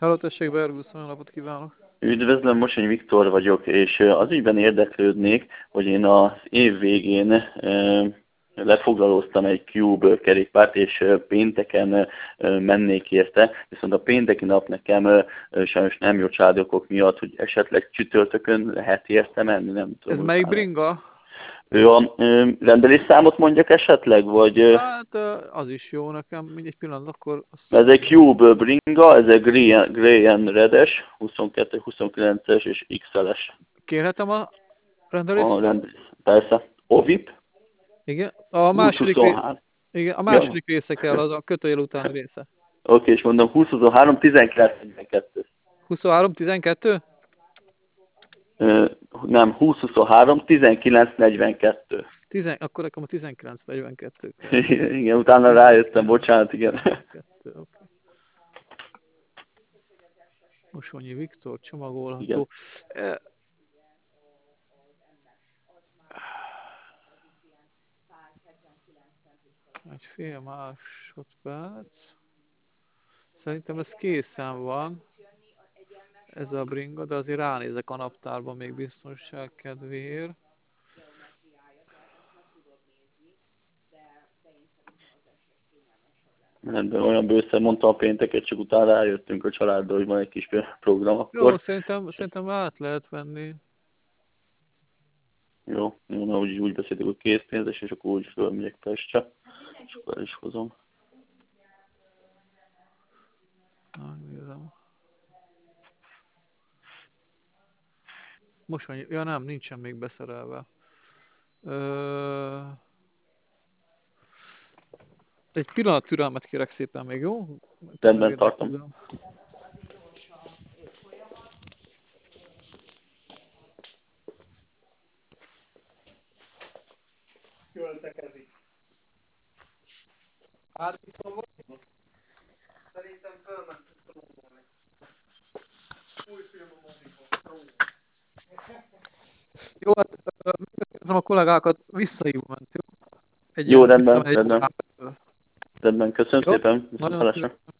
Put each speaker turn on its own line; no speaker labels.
Hello, tessék, Bergusz, olyan napot kívánok!
Üdvözlöm, Mosony Viktor vagyok, és az ügyben érdeklődnék, hogy én az év végén lefoglalóztam egy Cube kerékpárt, és pénteken mennék érte, viszont a pénteki nap nekem sajnos nem jó családi okok miatt, hogy esetleg csütörtökön lehet érte menni, nem tudom.
Ez melyik bringa?
Ő a rendelésszámot mondjak esetleg, vagy...
Hát az is jó nekem, mindegy pillanat, akkor...
Ez egy Cube bringa, ez egy Grey and Red-es, 22, 29-es és XL-es.
Kérhetem a rendelést?
Persze. OVIP?
Igen, a második,
2023.
igen, a második része kell, az a kötőjel utáni része.
Oké, és mondom 2023, 1942.
23-12?
Nem, 2023, 1942.
Akkor nekem a 19-42.
Igen, utána rájöttem, bocsánat, igen.
2, okay. Mosonyi Viktor, csomagolható.
Igen.
Egy fél másodperc. Szerintem ez készen van. Ez a bringa, de azért ránézek a naptárban még biztonság kedvéért.
Rendben, olyan bőszer mondta a pénteket, csak utána rájöttünk a családdal, hogy van egy kis program akkor.
Jó, szerintem át lehet venni.
Jó, úgy beszéltük, hogy készpénzes, és akkor úgy fölmegyek Pestre, és akkor el is hozom.
Megnézem. Mosonyi, ja nem, nincsen még beszerelve. Egy pillanat türelmet kérek szépen még, jó?
Rendben tartom.
Költekezik. Átviszom vagy? Szerintem fölment trónolni. Új film a mozikon. Jó, hát megköszönöm a kollégákat, visszahívom ment, jó?
Jó, rendben. Rendben, köszönöm szépen.
Nagyon